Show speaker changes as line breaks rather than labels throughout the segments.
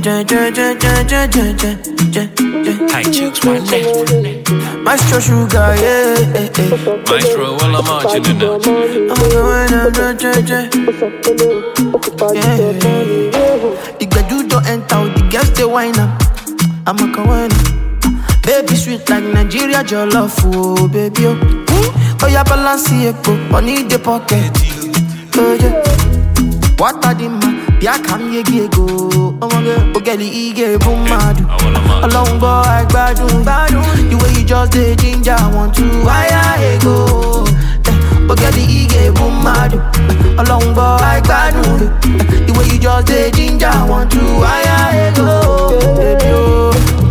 High chicks, one day.
Maestro Sugar, yeah.
Maestro, all I'm marching in now.
I'm going The gbedu don't enter, the girls they whine up. I'm a kawana. Baby sweet like Nigeria jollof, oh baby oh yeah balance it, money in the pocket. Oh yeah. What are the man? Bia kam ye go. Oh my God, ogeli ige boom madu. Along boy I gbadun. The way you just dey ginger, want to wire go. Ogeli ige boom madu. Along boy I gbadun. The way you just dey ginger, want to wire go. Baby oh.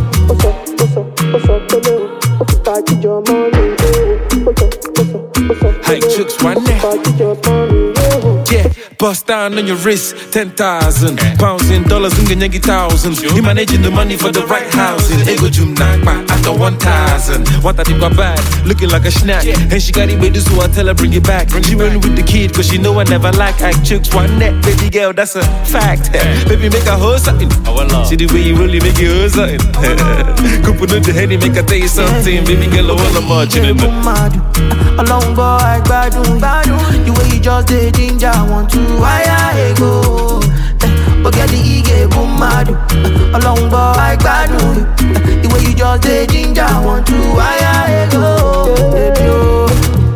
High chicks, one day. Yeah, bust down on your wrist, 10,000 pounds in dollars, ungenyengi thousands. You managing the money for the right housing. Ego jum nakpa after 1,000. What I think about bad, looking like a snack. And she got it with this, so I tell her bring it back. She running with the kid, cause she know I never like high chicks, one net. Baby girl, that's a fact. Baby, make a hoe something. See the way you really make it hoe something. Couple of the heady, make her tell you something. Baby girl, I wanna march in it.
Along boy, I gbadun. The way you just dey ginger, want to wire go. Forget the ige boom madu. Along boy, I gbadun. The way you just dey ginger, want to wire go. Baby oh.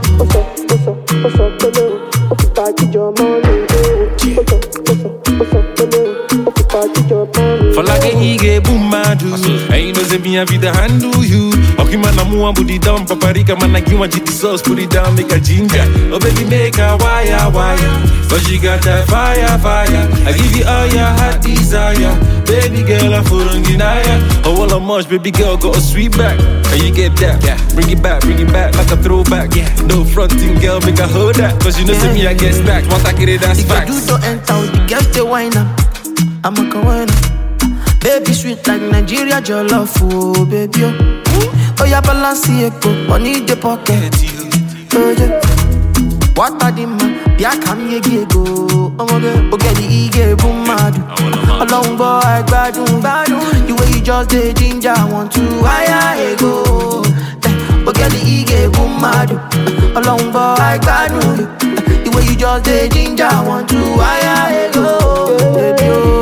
For like a ige boom madu. Ain't no say me I be the handle you. Okay man, I'm one booty down, paprika man, I give one GT sauce, put it down, make a ginger. Oh baby, make a wire. But she got that fire. I give you all your heart desire. Baby girl, I'm full on Ginaya. Oh, all I'm much, baby girl, got a sweet back. And you get that, bring it back like a throwback. No fronting girl, make a hold that. Cause you know, see me, I get stacked. Once I get it, that's facts.
The don't enter, the girls they whine up. I'm a kawana. Baby sweet like Nigeria jollof, oh baby oh yeah balance it, money in the pocket. Oh yeah. What are the man? Bia kam ye go. Oh my God, ogeli ige boom madu. Along boy I gbadun. The way you just dey ginger, want to wire go. Ogeli ige boom madu. Along boy I gbadun. The way you just dey ginger, want to wire go. Baby oh.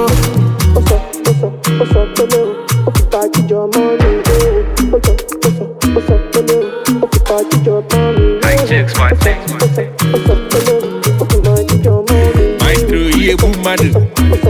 High chicks, one thing. Maestro, yeah, boom, man.